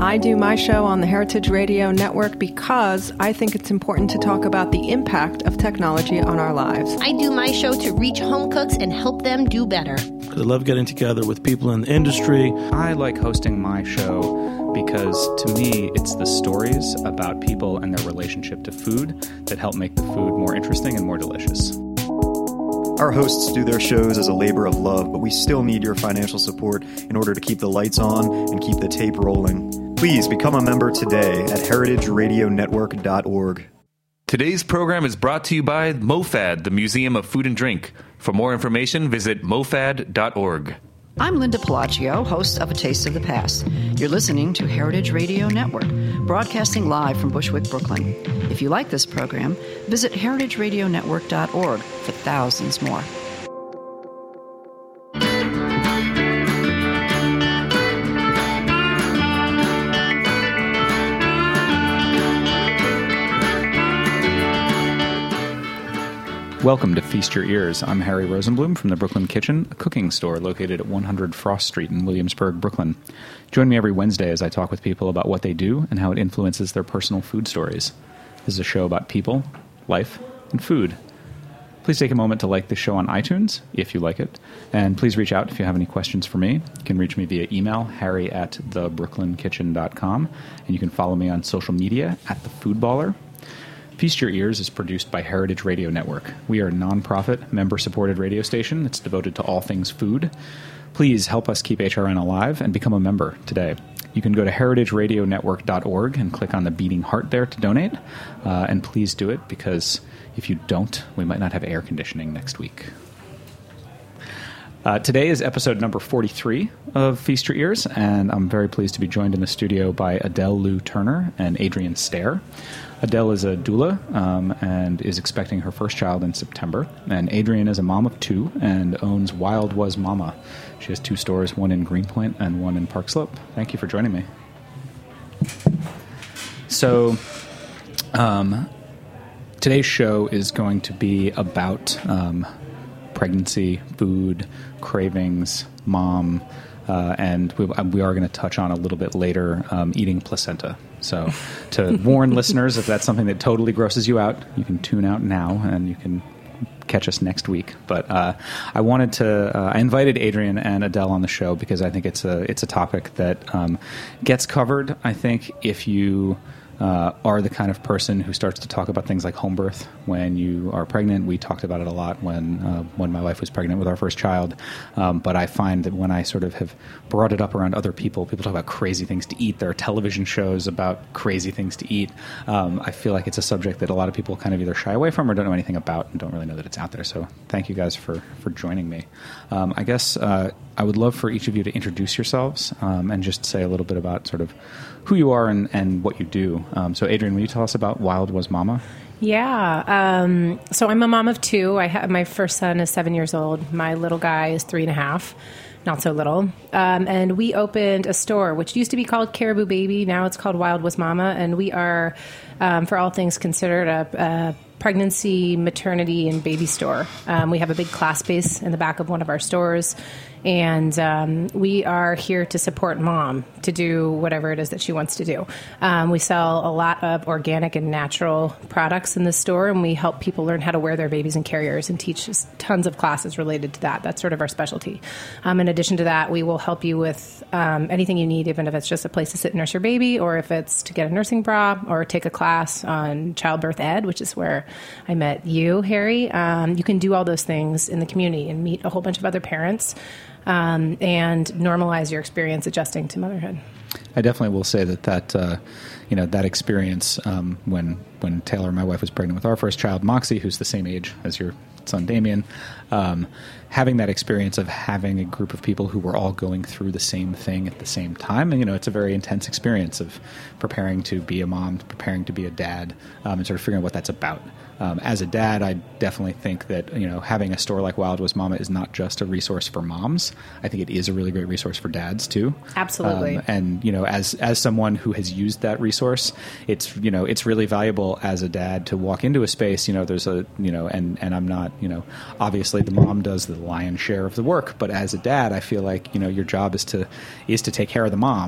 I do my show on the Heritage Radio Network because I think it's important to talk about the impact of technology on our lives. I do my show to reach home cooks and help them do better. I love getting together with people in the industry. I like hosting my show because, to me, it's the stories about people and their relationship to food that help make the food more interesting and more delicious. Our hosts do their shows as a labor of love, but we still need your financial support in order to keep the lights on and keep the tape rolling. Please become a member today at heritageradionetwork.org. Today's program is brought to you by MoFad, the Museum of Food and Drink. For more information, visit mofad.org. I'm Linda Pelaccio, host of A Taste of the Past. You're listening to Heritage Radio Network, broadcasting live from Bushwick, Brooklyn. If you like this program, visit heritageradionetwork.org for thousands more. Welcome to Feast Your Ears. I'm Harry Rosenblum from the Brooklyn Kitchen, a cooking store located at 100 Frost Street in Williamsburg, Brooklyn. Join me every Wednesday as I talk with people about what they do and how it influences their personal food stories. This is a show about people, life, and food. Please take a moment to like the show on iTunes, if you like it, and please reach out if you have any questions for me. You can reach me via email, harry@thebrooklynkitchen.com, and you can follow me on social media @thefoodballer. Feast Your Ears is produced by Heritage Radio Network. We are a non-profit, member-supported radio station that's devoted to all things food. Please help us keep HRN alive and become a member today. You can go to heritageradionetwork.org and click on the beating heart there to donate. And please do it, because if you don't, we might not have air conditioning next week. Today is episode number 43 of Feast Your Ears, and I'm very pleased to be joined in the studio by Adele Lou Turner and Adrienne Stair. Adele is a doula and is expecting her first child in September. And Adrienne is a mom of two and owns Wild Was Mama. She has two stores, one in Greenpoint and one in Park Slope. Thank you for joining me. So, today's show is going to be about pregnancy, food, cravings, mom, and we are going to touch on a little bit later eating placenta. So to warn listeners, if that's something that totally grosses you out, you can tune out now and you can catch us next week. But I invited Adrienne and Adele on the show because I think it's a topic that gets covered, I think, if you are the kind of person who starts to talk about things like home birth when you are pregnant. We talked about it a lot when my wife was pregnant with our first child. But I find that when I sort of have brought it up around other people talk about crazy things to eat. There are television shows about crazy things to eat. I feel like it's a subject that a lot of people kind of either shy away from or don't know anything about and don't really know that it's out there. So thank you guys for joining me. I guess I would love for each of you to introduce yourselves and just say a little bit about sort of who you are and what you do. So Adrienne, will you tell us about Wild Was Mama? Yeah. So I'm a mom of two. My first son is 7 years old. My little guy is 3.5. Not so little. And we opened a store, which used to be called Caribou Baby. Now it's called Wild Was Mama. And we are, for all things considered, a pregnancy, maternity, and baby store. We have a big class space in the back of one of our stores. And we are here to support mom to do whatever it is that she wants to do. We sell a lot of organic and natural products in the store, and we help people learn how to wear their babies in carriers and teach tons of classes related to that. That's sort of our specialty. In addition to that, we will help you with anything you need, even if it's just a place to sit and nurse your baby, or if it's to get a nursing bra, or take a class on childbirth ed, which is where I met you, Harry. You can do all those things in the community and meet a whole bunch of other parents. And normalize your experience adjusting to motherhood. I definitely will say that experience when Taylor, my wife, was pregnant with our first child, Moxie, who's the same age as your son Damien, having that experience of having a group of people who were all going through the same thing at the same time. And, it's a very intense experience of preparing to be a mom, preparing to be a dad, and sort of figuring out what that's about. As a dad, I definitely think that, having a store like Wild Was Mama is not just a resource for moms. I think it is a really great resource for dads too. Absolutely. And, as someone who has used that resource, it's really valuable as a dad to walk into a space, there's and I'm not, obviously the mom does the lion's share of the work, but as a dad, I feel like, your job is to take care of the mom,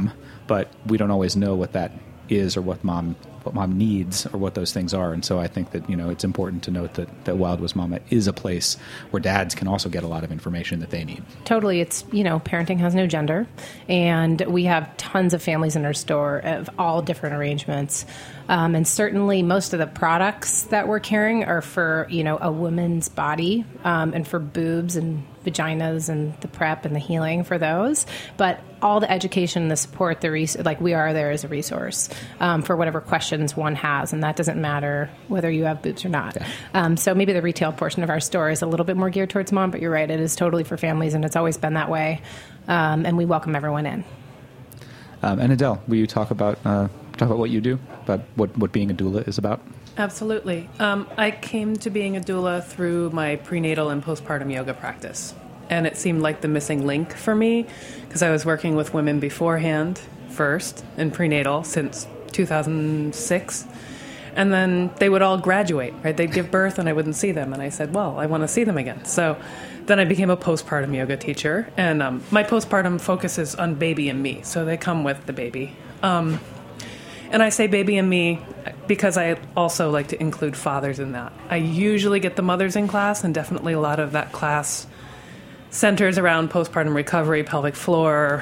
but we don't always know what that is or what mom needs or what those things are. And so I think that, it's important to note that Wild West Mama is a place where dads can also get a lot of information that they need. Totally. It's, parenting has no gender, and we have tons of families in our store of all different arrangements. And certainly most of the products that we're carrying are for, a woman's body, and for boobs and vaginas and the prep and the healing for those. But all the education, the support, we are there as a resource for whatever questions one has. And that doesn't matter whether you have boobs or not. Yeah. So maybe the retail portion of our store is a little bit more geared towards mom, but you're right. It is totally for families, and it's always been that way. And we welcome everyone in. And Adele, will you talk about what you do, about what being a doula is about? Absolutely. I came to being a doula through my prenatal and postpartum yoga practice. And it seemed like the missing link for me because I was working with women beforehand first in prenatal since 2006. And then they would all graduate, right? They'd give birth and I wouldn't see them. And I said, well, I want to see them again. So then I became a postpartum yoga teacher. And my postpartum focuses on baby and me. So they come with the baby. And I say baby and me because I also like to include fathers in that. I usually get the mothers in class, and definitely a lot of that class centers around postpartum recovery, pelvic floor.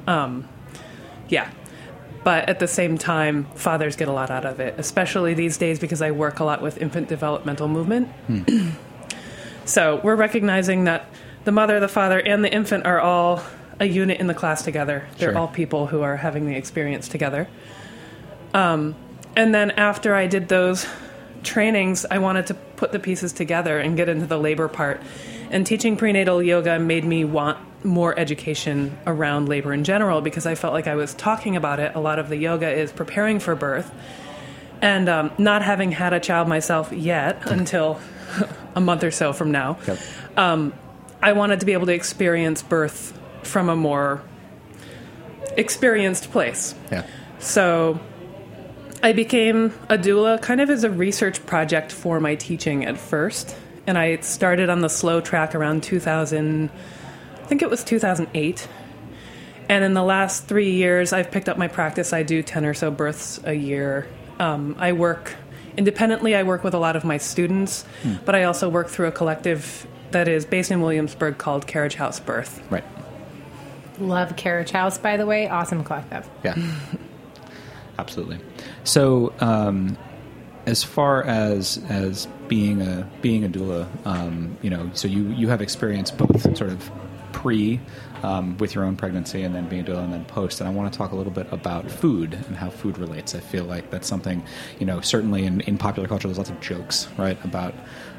But at the same time, fathers get a lot out of it, especially these days because I work a lot with infant developmental movement. So we're recognizing that the mother, the father, and the infant are all a unit in the class together. They're all people who are having the experience together. And then after I did those trainings, I wanted to put the pieces together and get into the labor part. And teaching prenatal yoga made me want more education around labor in general because I felt like I was talking about it. A lot of the yoga is preparing for birth. And not having had a child myself yet until a month or so from now, I wanted to be able to experience birth from a more experienced place. Yeah. So I became a doula kind of as a research project for my teaching at first. And I started on the slow track around 2008. And in the last 3 years, I've picked up my practice. I do 10 or so births a year. I work independently. I work with a lot of my students, but I also work through a collective that is based in Williamsburg called Carriage House Birth. Right. Love Carriage House, by the way. Awesome collective. Yeah. Absolutely. So, as far as being a doula, so you have experience both sort of pre with your own pregnancy and then being a doula and then post. And I want to talk a little bit about food and how food relates. I feel like that's something, certainly in popular culture, there's lots of jokes, right, about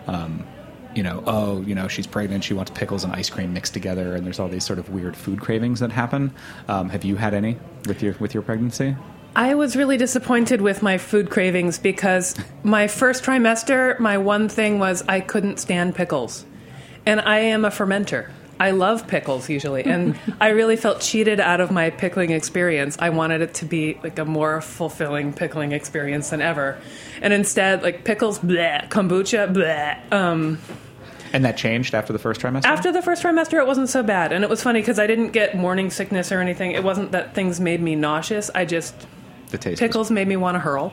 she's pregnant, she wants pickles and ice cream mixed together, and there's all these sort of weird food cravings that happen. Have you had any with your pregnancy? I was really disappointed with my food cravings because my first trimester, my one thing was I couldn't stand pickles. And I am a fermenter. I love pickles usually, and I really felt cheated out of my pickling experience. I wanted it to be like a more fulfilling pickling experience than ever. And instead, like pickles, bleh, kombucha, bleh. And that changed after the first trimester? After the first trimester, it wasn't so bad. And it was funny because I didn't get morning sickness or anything. It wasn't that things made me nauseous. The taste pickles made me want to hurl.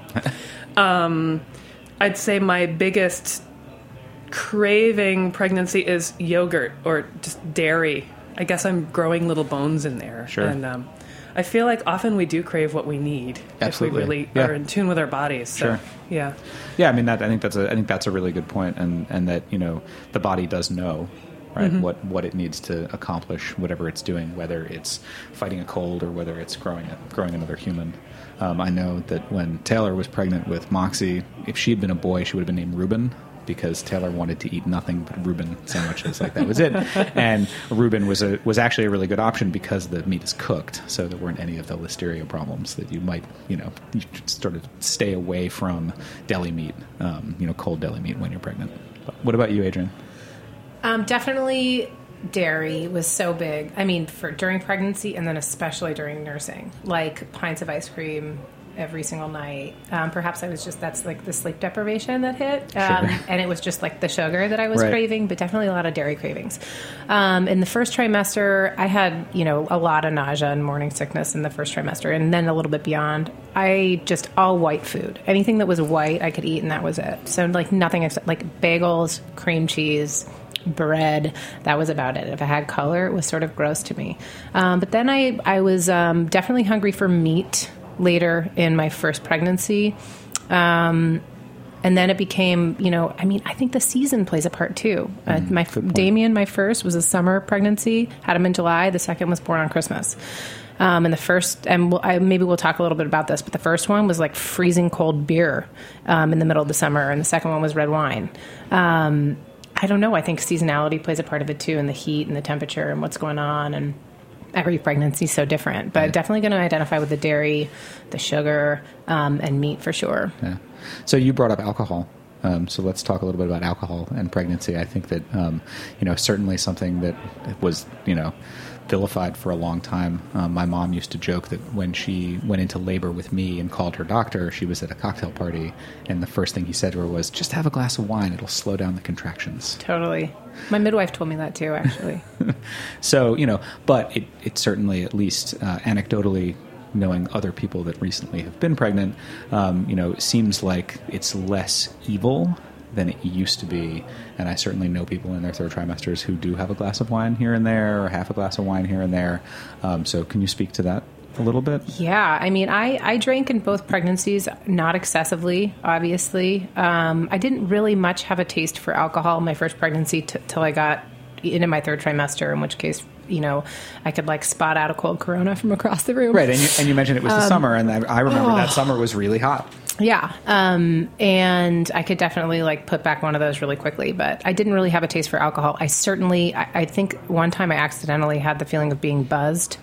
I'd say my biggest craving pregnancy is yogurt or just dairy. I guess I'm growing little bones in there. Sure. And I feel like often we do crave what we need. Absolutely. If we really are in tune with our bodies. So, sure. Yeah. Yeah. I mean, I think that's a really good point, and that the body does know, right, what it needs to accomplish, whatever it's doing, whether it's fighting a cold or whether it's growing another human. I know that when Taylor was pregnant with Moxie, if she had been a boy, she would have been named Reuben, because Taylor wanted to eat nothing but Reuben sandwiches. Like, that was it. And Reuben was actually a really good option because the meat is cooked, so there weren't any of the listeria problems that you might, you should sort of stay away from deli meat, cold deli meat when you're pregnant. But what about you, Adrienne? Definitely dairy was so big. I mean, during pregnancy and then especially during nursing, like pints of ice cream, every single night. Perhaps that's like the sleep deprivation that hit. And it was just like the sugar that I was craving, but definitely a lot of dairy cravings. In the first trimester, I had, a lot of nausea and morning sickness in the first trimester, and then a little bit beyond. I just all white food. Anything that was white, I could eat, and that was it. So like nothing except like bagels, cream cheese, bread. That was about it. If I had color, it was sort of gross to me. But then I was definitely hungry for meat later in my first pregnancy. And then it became, I think the season plays a part too. Damien, my first, was a summer pregnancy, had him in July. The second was born on Christmas. And the first, and maybe we'll talk a little bit about this, but the first one was like freezing cold beer in the middle of the summer, and the second one was red wine. I don't know. I think seasonality plays a part of it too, and the heat and the temperature and what's going on, and every pregnancy is so different. But definitely going to identify with the dairy, the sugar, and meat for sure. Yeah. So you brought up alcohol. So let's talk a little bit about alcohol and pregnancy. I think that, certainly something that was, vilified for a long time. My mom used to joke that when she went into labor with me and called her doctor, she was at a cocktail party, and the first thing he said to her was, just have a glass of wine. It'll slow down the contractions. Totally. My midwife told me that too, actually. So, but it certainly, at least anecdotally, knowing other people that recently have been pregnant, seems like it's less evil than it used to be. And I certainly know people in their third trimesters who do have a glass of wine here and there, or half a glass of wine here and there. So can you speak to that a little bit? Yeah. I mean, I drank in both pregnancies, not excessively, obviously. I didn't really much have a taste for alcohol in my first pregnancy till I got into my third trimester, in which case, I could like spot out a cold Corona from across the room. Right. And you mentioned it was the summer, and I remember that summer was really hot. Yeah. And I could definitely like put back one of those really quickly, but I didn't really have a taste for alcohol. I think one time I accidentally had the feeling of being buzzed.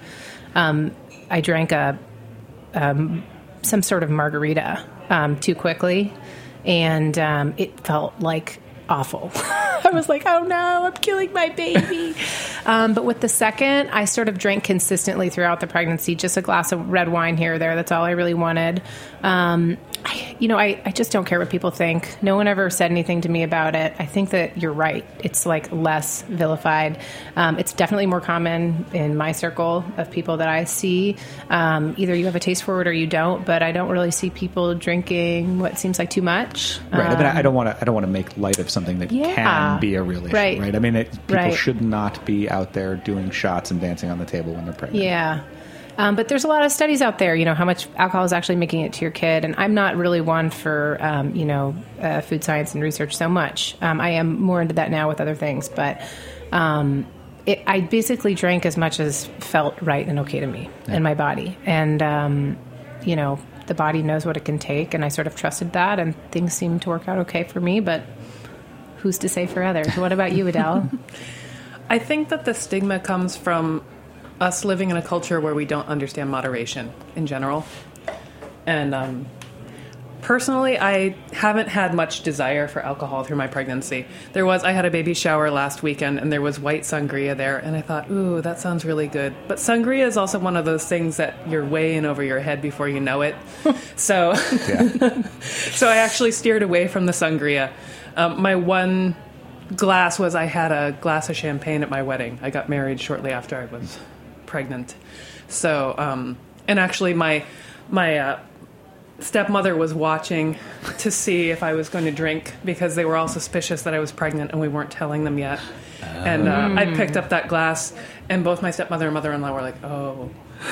I drank some sort of margarita too quickly, and it felt like awful. I was like, oh no, I'm killing my baby. But with the second, I sort of drank consistently throughout the pregnancy, just a glass of red wine here or there. That's all I really wanted. I just don't care what people think. No one ever said anything to me about it. I think that you're right. It's like less vilified. It's definitely more common in my circle of people that I see. Either you have a taste for it or you don't, but I don't really see people drinking what seems like too much. Right. I mean, I don't want to make light of something that can be a real issue. Right. I mean, people should not be out there doing shots and dancing on the table when they're pregnant. Yeah. But there's a lot of studies out there, how much alcohol is actually making it to your kid. And I'm not really one for, food science and research so much. I am more into that now with other things. But I basically drank as much as felt right and okay to me in my body. And, the body knows what it can take. And I sort of trusted that. And things seemed to work out okay for me. But who's to say for others? What about you, Adele? I think that the stigma comes from us living in a culture where we don't understand moderation in general. And personally, I haven't had much desire for alcohol through my pregnancy. I had a baby shower last weekend, and there was white sangria there, and I thought, ooh, that sounds really good. But sangria is also one of those things that you're way in over your head before you know it. So, so I actually steered away from the sangria. My one glass was I had a glass of champagne at my wedding. I got married shortly after I was pregnant. So, and actually my stepmother was watching to see if I was going to drink, because they were all suspicious that I was pregnant and we weren't telling them yet. And I picked up that glass, and both my stepmother and mother-in-law were like, oh.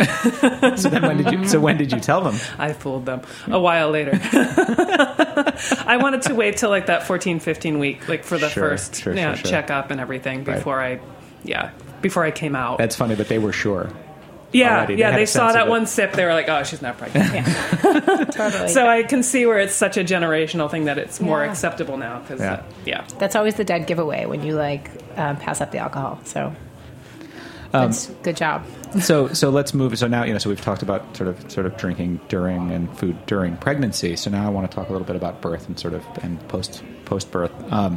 So when did you tell them? I fooled them a while later. I wanted to wait till like that 14, 15 week, like for the first checkup and everything before I came out. That's funny, but they were sure. Yeah, they saw that one sip. They were like, "Oh, she's not pregnant." Yeah. Totally. So I can see where it's such a generational thing that it's more acceptable now. Because that's always the dead giveaway when you pass up the alcohol. So that's good job. So let's move. So now so we've talked about sort of drinking during and food during pregnancy. So now I want to talk a little bit about birth and post birth.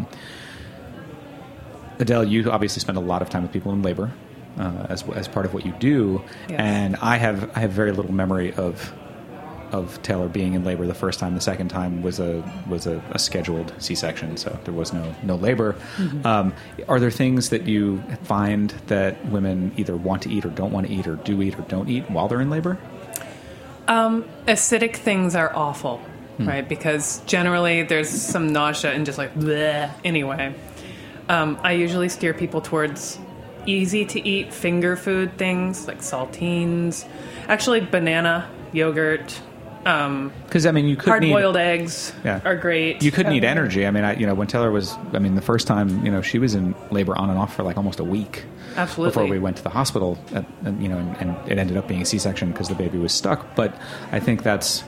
Adele, you obviously spend a lot of time with people in labor. As part of what you do, and I have very little memory of of Taylor being in labor the first time. The second time was a scheduled C-section, so there was no labor. Are there things that you find that women either want to eat or don't want to eat, or do eat or don't eat while they're in labor? Acidic things are awful, right? Because generally there's some nausea and just like bleh. Anyway, I usually steer people towards easy to eat finger food things like saltines, actually banana, yogurt. Because you could hard-boiled eggs are great. You could need energy. When Taylor was, the first time, she was in labor on and off for like almost a week. Absolutely. Before we went to the hospital, and it ended up being a C-section because the baby was stuck. But I think that's,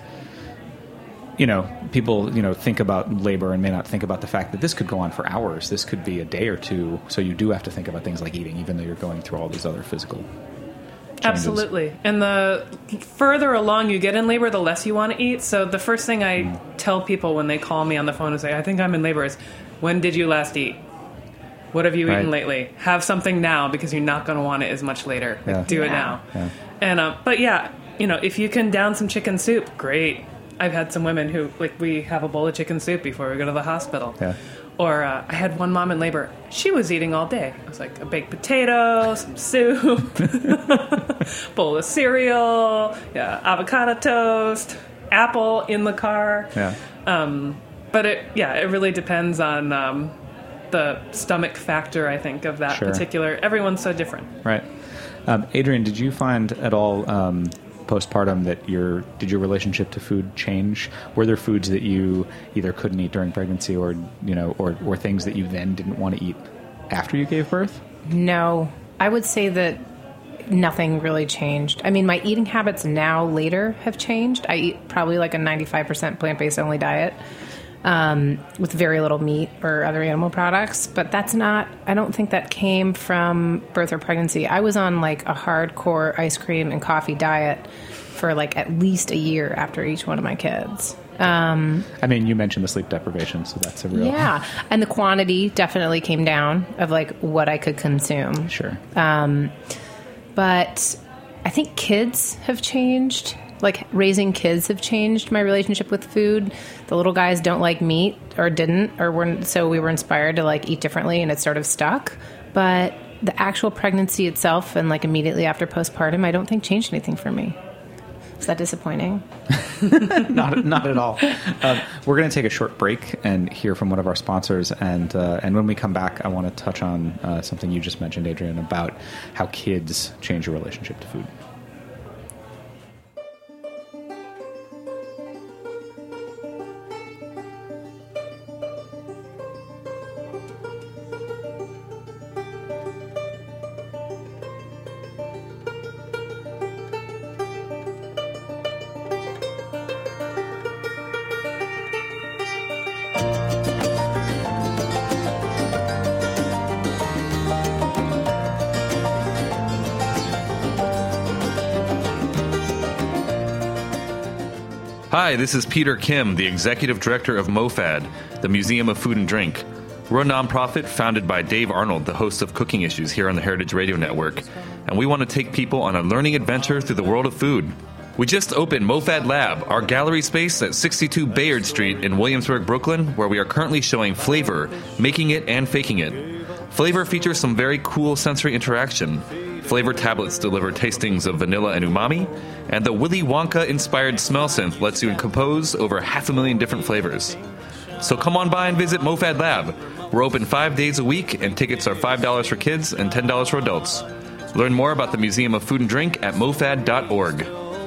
people, think about labor and may not think about the fact that this could go on for hours. This could be a day or two. So you do have to think about things like eating, even though you're going through all these other physical changes. Absolutely. And the further along you get in labor, the less you want to eat. So the first thing I tell people when they call me on the phone and say, I think I'm in labor, is, when did you last eat? What have you eaten lately? Have something now, because you're not going to want it as much later. Do it now. Yeah. And but if you can down some chicken soup, great. I've had some women who, we have a bowl of chicken soup before we go to the hospital. Yeah. Or I had one mom in labor. She was eating all day. It was like a baked potato, some soup, bowl of cereal, avocado toast, apple in the car. Yeah. But it really depends on the stomach factor, I think, of that particular. Everyone's so different. Right. Adrienne, did you find at all postpartum that did your relationship to food change? Were there foods that you either couldn't eat during pregnancy, or or things that you then didn't want to eat after you gave birth? No, I would say that nothing really changed. My eating habits now later have changed. I eat probably like a 95% plant-based only diet, with very little meat or other animal products. But I don't think that came from birth or pregnancy. I was on like a hardcore ice cream and coffee diet for like at least a year after each one of my kids. You mentioned the sleep deprivation, so that's a real... Yeah, and the quantity definitely came down of like what I could consume. Sure. But I think kids have changed. Like, raising kids have changed my relationship with food. The little guys don't like meat, or didn't, or weren't, so we were inspired to like eat differently, and it sort of stuck. But the actual pregnancy itself and like immediately after postpartum, I don't think changed anything for me. Is that disappointing? Not at all. We're going to take a short break and hear from one of our sponsors, and when we come back, I want to touch on something you just mentioned, Adrienne, about how kids change your relationship to food. Hi, this is Peter Kim, the Executive Director of MoFad, the Museum of Food and Drink. We're a nonprofit founded by Dave Arnold, the host of Cooking Issues here on the Heritage Radio Network, and we want to take people on a learning adventure through the world of food. We just opened MoFad Lab, our gallery space at 62 Bayard Street in Williamsburg, Brooklyn, where we are currently showing Flavor, Making It and Faking It. Flavor features some very cool sensory interaction. Flavor tablets deliver tastings of vanilla and umami, and the Willy Wonka-inspired smell synth lets you compose over 500,000 different flavors. So come on by and visit MoFad Lab. We're open 5 days a week, and tickets are $5 for kids and $10 for adults. Learn more about the Museum of Food and Drink at mofad.org.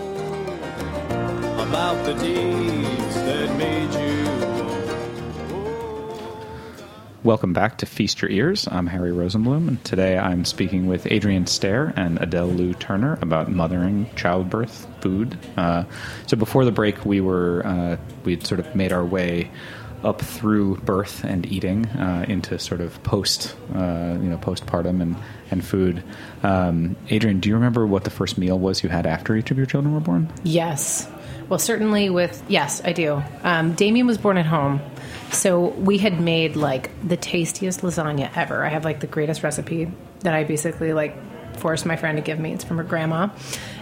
About the deeds that made you. Welcome back to Feast Your Ears. I'm Harry Rosenblum, and today I'm speaking with Adrienne Stair and Adele Lou Turner about mothering, childbirth, food. So before the break, we'd sort of made our way up through birth and eating into sort of postpartum and food. Adrienne, do you remember what the first meal was you had after each of your children were born? Yes. Well, certainly yes, I do. Damien was born at home. So we had made like the tastiest lasagna ever. I have like the greatest recipe that I basically like forced my friend to give me. It's from her grandma.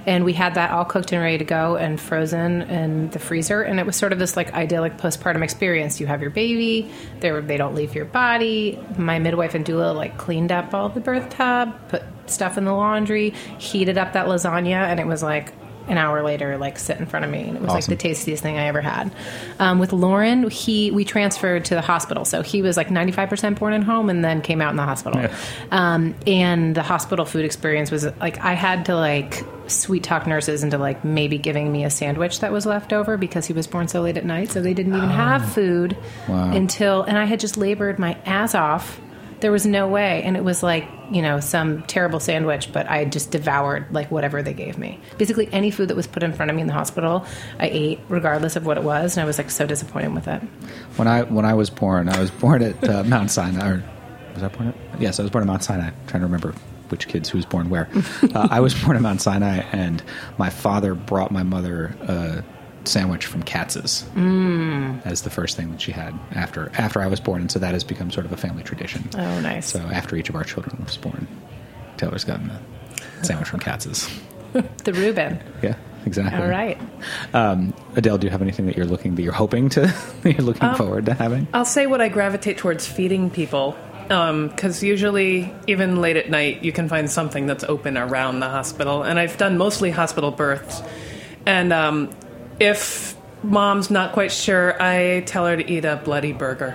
And we had that all cooked and ready to go and frozen in the freezer. And it was sort of this like idyllic postpartum experience. You have your baby, they don't leave your body. My midwife and doula like cleaned up all the birth tub, put stuff in the laundry, heated up that lasagna, and it was like an hour later, like sit in front of me, and it was like the tastiest thing I ever had. With Lauren, we transferred to the hospital, so he was like 95% born at home, and then came out in the hospital. Yeah. And the hospital food experience was like I had to like sweet talk nurses into like maybe giving me a sandwich that was left over because he was born so late at night, so they didn't even have food until, and I had just labored my ass off. There was no way. And it was like, some terrible sandwich, but I just devoured like whatever they gave me. Basically any food that was put in front of me in the hospital, I ate regardless of what it was. And I was like so disappointed with it. When I was born at Mount Sinai. Or was I born at? Yes, I was born at Mount Sinai. I'm trying to remember which kids who was born where. I was born at Mount Sinai, and my father brought my mother a sandwich from Katz's as the first thing that she had after I was born, and so that has become sort of a family tradition. Oh, nice. So after each of our children was born, Taylor's gotten a sandwich from Katz's. The Reuben. Yeah, exactly. All right. Adele, do you have anything that you're looking forward to having? I'll say what I gravitate towards feeding people. Because usually, even late at night, you can find something that's open around the hospital. And I've done mostly hospital births. And if mom's not quite sure, I tell her to eat a bloody burger.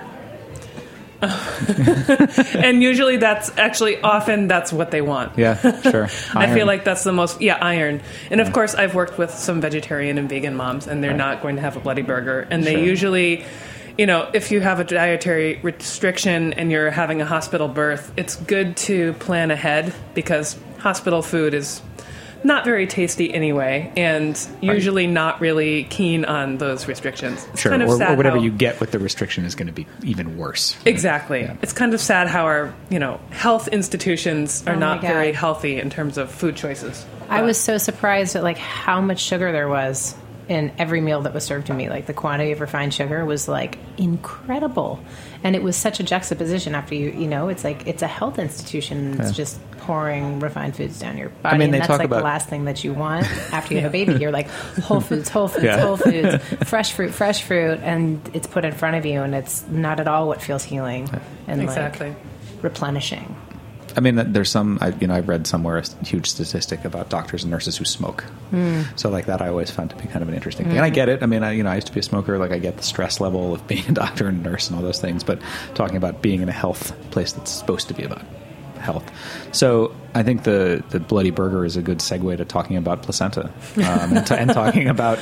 And usually that's what they want. Yeah, sure. I feel like that's the most, iron. And of course, I've worked with some vegetarian and vegan moms, and they're not going to have a bloody burger. And they usually, if you have a dietary restriction and you're having a hospital birth, it's good to plan ahead because hospital food is not very tasty anyway, and usually not really keen on those restrictions. It's sure, kind of sad or whatever you get with the restriction is going to be even worse. Right? Exactly. Yeah. It's kind of sad how our, health institutions are not very healthy in terms of food choices. I was so surprised at like how much sugar there was in every meal that was served to me. Like the quantity of refined sugar was like incredible. And it was such a juxtaposition after it's like it's a health institution. It's just pouring refined foods down your body. And that's like the last thing that you want after you have a baby. You're like whole foods, Whole Foods, fresh fruit. And it's put in front of you, and it's not at all what feels healing and like replenishing. I mean, there's some, I read somewhere a huge statistic about doctors and nurses who smoke. So like that I always found to be kind of an interesting thing. And I get it. I mean, I used to be a smoker. Like I get the stress level of being a doctor and nurse and all those things. But talking about being in a health place that's supposed to be about health. So I think the bloody burger is a good segue to talking about placenta and talking about,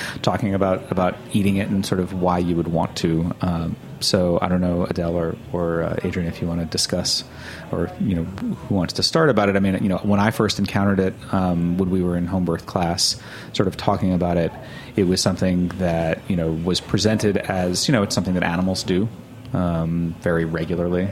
about eating it and sort of why you would want to. So I don't know, Adele or Adrian, if you want to discuss or, who wants to start about it. I mean, when I first encountered it, when we were in home birth class, sort of talking about it, it was something that, was presented as, it's something that animals do very regularly,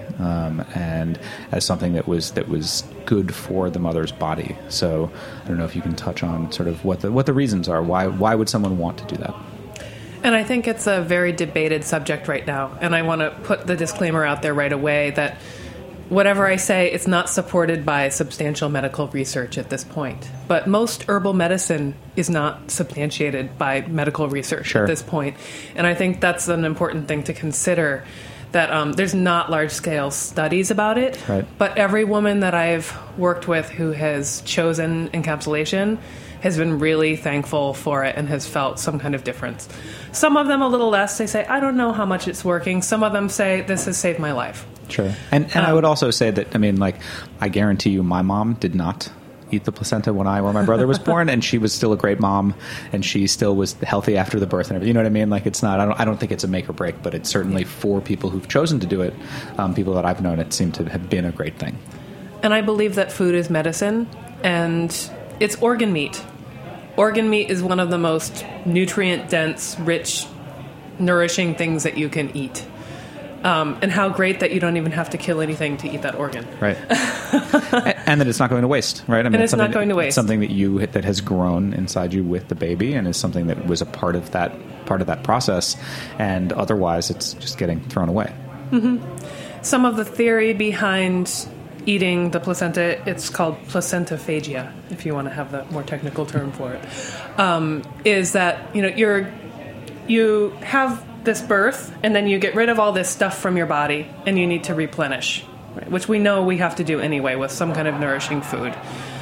and as something that was good for the mother's body. So I don't know if you can touch on sort of what the reasons are. Why would someone want to do that? And I think it's a very debated subject right now. And I want to put the disclaimer out there right away that whatever I say, it's not supported by substantial medical research at this point. But most herbal medicine is not substantiated by medical research at this point. And I think that's an important thing to consider, that there's not large-scale studies about it. Right. But every woman that I've worked with who has chosen encapsulation has been really thankful for it and has felt some kind of difference. Some of them a little less. They say, I don't know how much it's working. Some of them say, this has saved my life. Sure. And I would also say that, I guarantee you my mom did not eat the placenta when my brother was born, and she was still a great mom, and she still was healthy after the birth and everything. You know what I mean? Like, it's not, I don't think it's a make or break, but it's certainly for people who've chosen to do it, people that I've known, it seemed to have been a great thing. And I believe that food is medicine, and it's organ meat. Organ meat is one of the most nutrient-dense, rich, nourishing things that you can eat. And how great that you don't even have to kill anything to eat that organ. Right. And that it's not going to waste, right? I mean, it's not going to waste. It's something that has grown inside you with the baby, and is something that was a part of that process, and otherwise it's just getting thrown away. Mm-hmm. Some of the theory behind eating the placenta, it's called placentaphagia, if you want to have the more technical term for it, is that, you have this birth, and then you get rid of all this stuff from your body, and you need to replenish, right? Which we know we have to do anyway with some kind of nourishing food.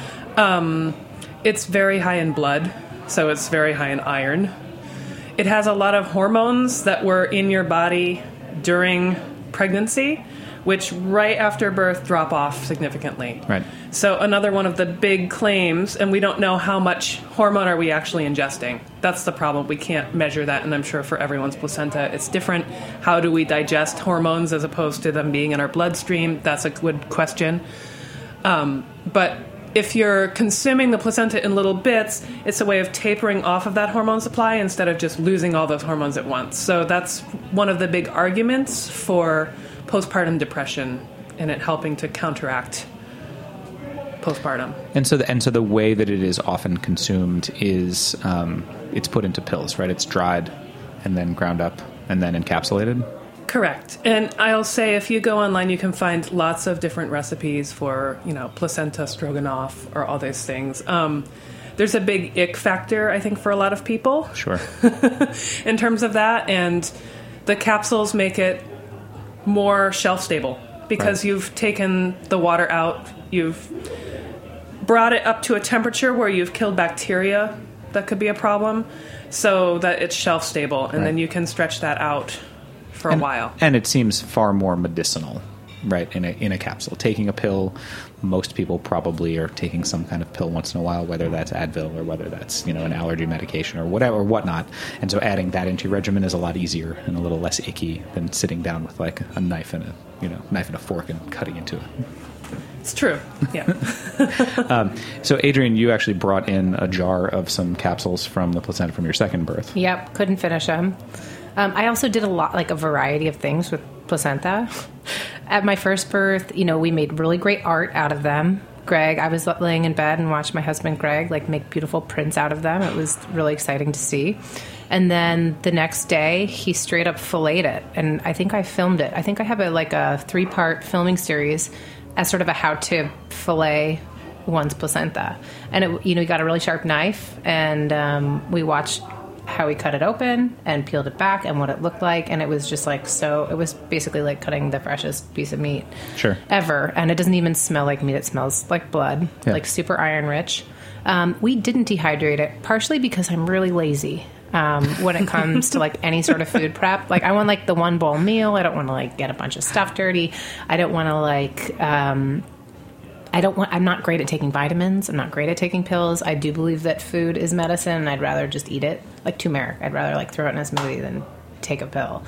It's very high in blood, so it's very high in iron. It has a lot of hormones that were in your body during pregnancy, which right after birth drop off significantly. Right. So another one of the big claims, and we don't know how much hormone are we actually ingesting. That's the problem. We can't measure that, and I'm sure for everyone's placenta it's different. How do we digest hormones as opposed to them being in our bloodstream? That's a good question. But if you're consuming the placenta in little bits, it's a way of tapering off of that hormone supply instead of just losing all those hormones at once. So that's one of the big arguments for postpartum depression, and it helping to counteract postpartum. And so the way that it is often consumed is it's put into pills, right? It's dried and then ground up and then encapsulated. Correct. And I'll say if you go online, you can find lots of different recipes for, placenta stroganoff or all these things. There's a big ick factor, I think, for a lot of people. Sure. In terms of that. And the capsules make it more shelf stable because you've taken the water out. You've brought it up to a temperature where you've killed bacteria that could be a problem so that it's shelf stable. And then you can stretch that out for a while. And it seems far more medicinal, right, in a capsule. Taking a pill, most people probably are taking some kind of pill once in a while, whether that's Advil or whether that's, an allergy medication or whatever, whatnot. And so adding that into your regimen is a lot easier and a little less icky than sitting down with like a knife and a fork and cutting into it. It's true. Yeah. So Adrienne, you actually brought in a jar of some capsules from the placenta from your second birth. Yep. Couldn't finish them. I also did a variety of things with placenta. At my first birth, we made really great art out of them. I was laying in bed and watched my husband, Greg, make beautiful prints out of them. It was really exciting to see. And then the next day, he straight up filleted it. And I think I filmed it. I think I have a 3-part filming series as sort of a how to fillet one's placenta. And he got a really sharp knife, and we watched how he cut it open and peeled it back and what it looked like. And it was just it was basically like cutting the freshest piece of meat ever. And it doesn't even smell like meat. It smells like blood, super iron rich. We didn't dehydrate it, partially because I'm really lazy when it comes to any sort of food prep. I want the one bowl meal. I don't want to get a bunch of stuff dirty. I don't want to I'm not great at taking vitamins. I'm not great at taking pills. I do believe that food is medicine, and I'd rather just eat it, like turmeric. I'd rather throw it in a smoothie than take a pill.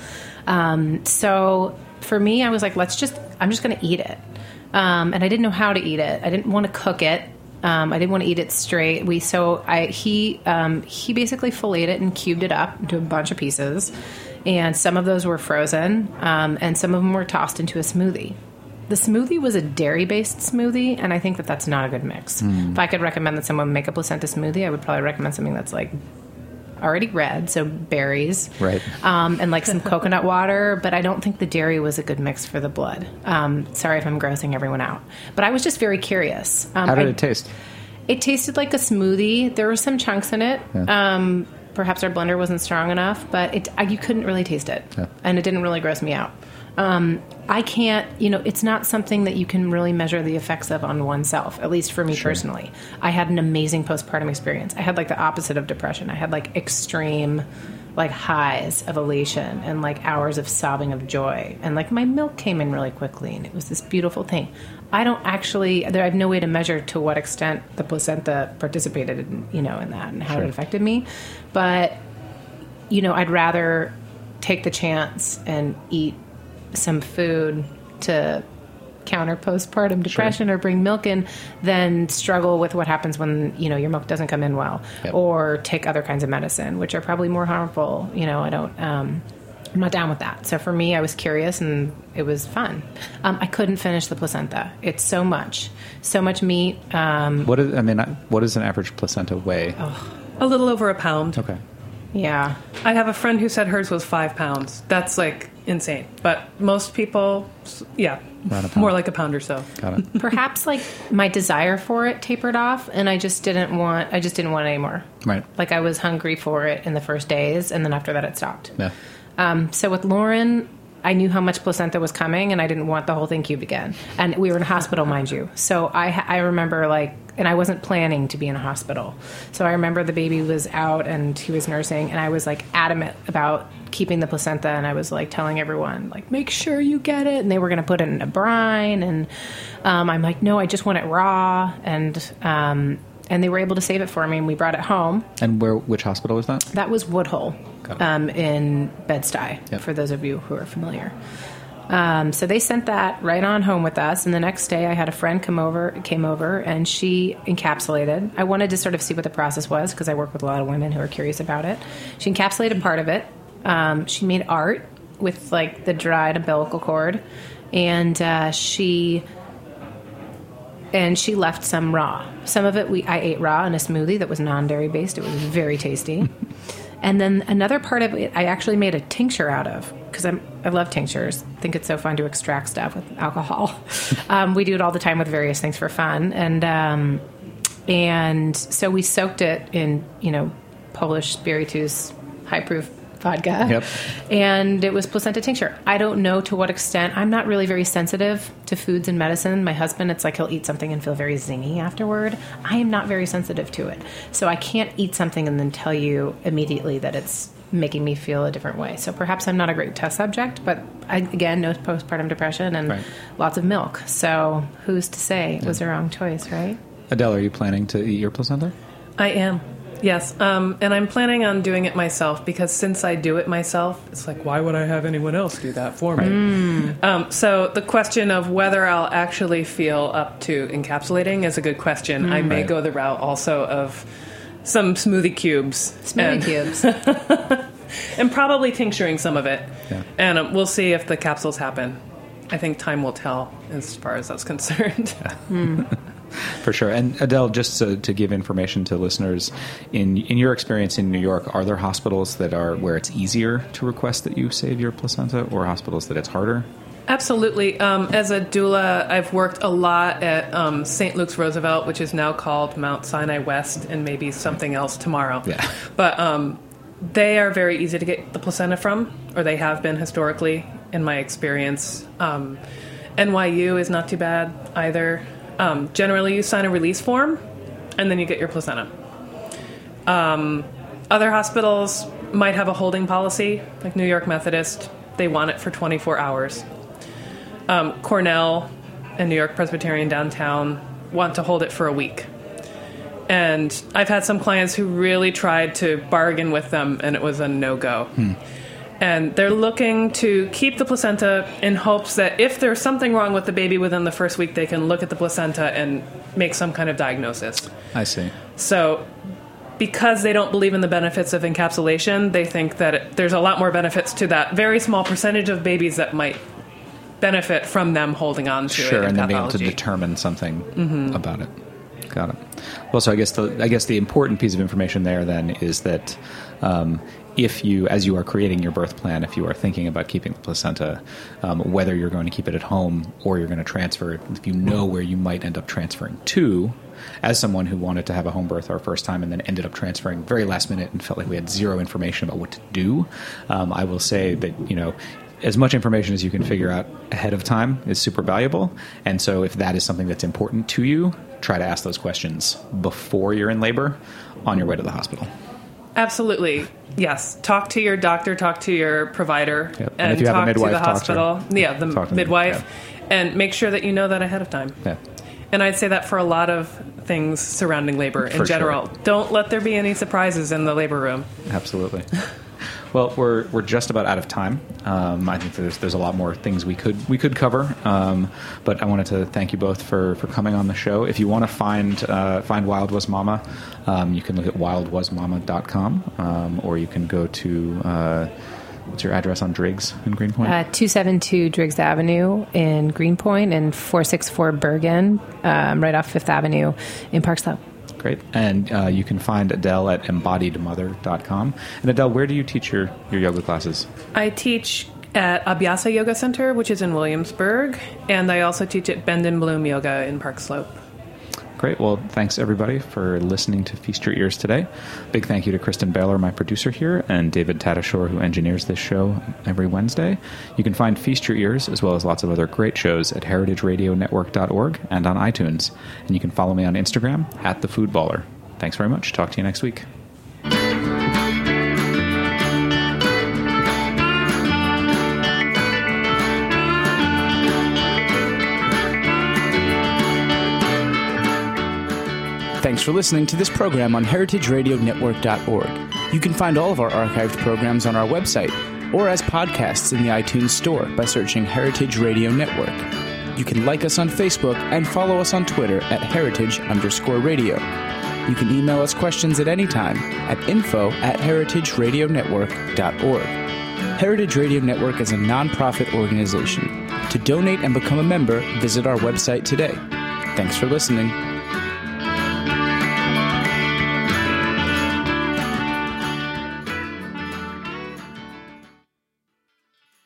So for me, I was I'm just going to eat it. And I didn't know how to eat it. I didn't want to cook it. I didn't want to eat it straight. He basically filleted it and cubed it up into a bunch of pieces. And some of those were frozen, and some of them were tossed into a smoothie. The smoothie was a dairy-based smoothie, and I think that that's not a good mix. If I could recommend that someone make a placenta smoothie, I would probably recommend something that's already red, so berries, right, and some coconut water. But I don't think the dairy was a good mix for the blood. Sorry if I'm grossing everyone out, but I was just very curious. How did it taste? It tasted like a smoothie. There were some chunks in it. Yeah. Perhaps our blender wasn't strong enough, but you couldn't really taste it, and it didn't really gross me out. I can't, it's not something that you can really measure the effects of on oneself, at least for me personally. I had an amazing postpartum experience. I had the opposite of depression. I had extreme highs of elation and hours of sobbing of joy. And my milk came in really quickly, and it was this beautiful thing. I have no way to measure to what extent the placenta participated in that and how it affected me. But, I'd rather take the chance and eat some food to counter postpartum depression or bring milk in than struggle with what happens when, your milk doesn't come in well, or take other kinds of medicine, which are probably more harmful. I'm not down with that. So for me, I was curious and it was fun. I couldn't finish the placenta. It's so much meat. What does an average placenta weigh? A little over a pound. Okay. Yeah. I have a friend who said hers was 5 pounds. That's insane. But most people, Around a pound. more like a pound or so. Got it. Perhaps like my desire for it tapered off, and I just didn't want it anymore. Right. Like I was hungry for it in the first days, and then after that it stopped. Yeah. So with Lauren, I knew how much placenta was coming, and I didn't want the whole thing cubed again. And we were in a hospital, mind you. So I remember and I wasn't planning to be in a hospital. So I remember the baby was out and he was nursing, and I was like adamant about keeping the placenta, and I was like telling everyone, like, make sure you get it. And they were going to put it in a brine, and I'm like, no, I just want it raw. And they were able to save it for me, and we brought it home. And which hospital was that? That was Woodhull in Bed-Stuy, Yep. for those of you who are familiar. So they sent that right on home with us, and the next day I had a friend came over, and she encapsulated. I wanted to sort of see what the process was, because I work with a lot of women who are curious about it. She encapsulated part of it. She made art with like the dried umbilical cord, and she left some raw. Some of it I ate raw in a smoothie that was non-dairy based. It was very tasty. And then another part of it I actually made a tincture out of, because I love tinctures. I think it's so fun to extract stuff with alcohol. We do it all the time with various things for fun. And so we soaked it in, Polish Spiritus high-proof vodka. Yep. And it was placenta tincture. I don't know to what extent. I'm not really very sensitive to foods and medicine. My husband, it's like he'll eat something and feel very zingy afterward. I am not very sensitive to it. So I can't eat something and then tell you immediately that it's making me feel a different way. So perhaps I'm not a great test subject, but again, no postpartum depression and lots of milk. So who's to say it was the wrong choice, right? Adele, are you planning to eat your placenta? I am. Yes, and I'm planning on doing it myself, because since I do it myself, it's like, why would I have anyone else do that for me? So the question of whether I'll actually feel up to encapsulating is a good question. I may go the route also of some smoothie cubes. And probably tincturing some of it. Yeah. And we'll see if the capsules happen. I think time will tell as far as that's concerned. For sure. And Adele, just to give information to listeners, in your experience in New York, are there hospitals that are where it's easier to request that you save your placenta, or hospitals that it's harder? Absolutely. As a doula, I've worked a lot at St. Luke's Roosevelt, which is now called Mount Sinai West, and maybe something else tomorrow. Yeah. But they are very easy to get the placenta from, or they have been historically, in my experience. NYU is not too bad either. Generally, you sign a release form, and then you get your placenta. Other hospitals might have a holding policy, like New York Methodist. They want it for 24 hours. Cornell and New York Presbyterian downtown want to hold it for a week. And I've had some clients who really tried to bargain with them, and it was a no-go. And they're looking to keep the placenta in hopes that if there's something wrong with the baby within the first week, they can look at the placenta and make some kind of diagnosis. I see. So because they don't believe in the benefits of encapsulation, they think that there's a lot more benefits to that very small percentage of babies that might benefit from them holding on to it. Sure, and then being able to determine something about it. Got it. Well, so I guess the important piece of information there then is that if you, as you are creating your birth plan, if you are thinking about keeping the placenta, whether you're going to keep it at home or you're going to transfer it, if you know where you might end up transferring to, as someone who wanted to have a home birth our first time and then ended up transferring very last minute and felt like we had zero information about what to do, I will say that, as much information as you can figure out ahead of time is super valuable. And so if that is something that's important to you, try to ask those questions before you're in labor on your way to the hospital. Absolutely. Yes. Talk to your doctor, talk to your provider, and if you have a midwife, to the hospital. The midwife. And make sure that you know that ahead of time. Yeah. And I'd say that for a lot of things surrounding labor in general. Sure. Don't let there be any surprises in the labor room. Absolutely. Well, we're just about out of time. I think there's a lot more things we could cover, but I wanted to thank you both for coming on the show. If you want to find Wild Was Mama, you can look at wildwasmama.com, or you can go to what's your address on Driggs in Greenpoint? 272 Driggs Avenue in Greenpoint, and 464 Bergen, right off Fifth Avenue in Park Slope. Great. And you can find Adele at embodiedmother.com. And Adele, where do you teach your yoga classes? I teach at Abhyasa Yoga Center, which is in Williamsburg, and I also teach at Bend and Bloom Yoga in Park Slope. Great. Well, thanks everybody for listening to Feast Your Ears today. Big thank you to Kristen Baylor, my producer here, and David Tadashore, who engineers this show every Wednesday. You can find Feast Your Ears, as well as lots of other great shows, at heritageradionetwork.org and on iTunes. And you can follow me on Instagram, @TheFoodBaller. Thanks very much. Talk to you next week. Thanks for listening to this program on heritageradionetwork.org. You can find all of our archived programs on our website or as podcasts in the iTunes Store by searching Heritage Radio Network. You can like us on Facebook and follow us on Twitter at @heritage_radio. You can email us questions at any time at info@heritageradionetwork.org. Heritage Radio Network is a nonprofit organization. To donate and become a member, visit our website today. Thanks for listening.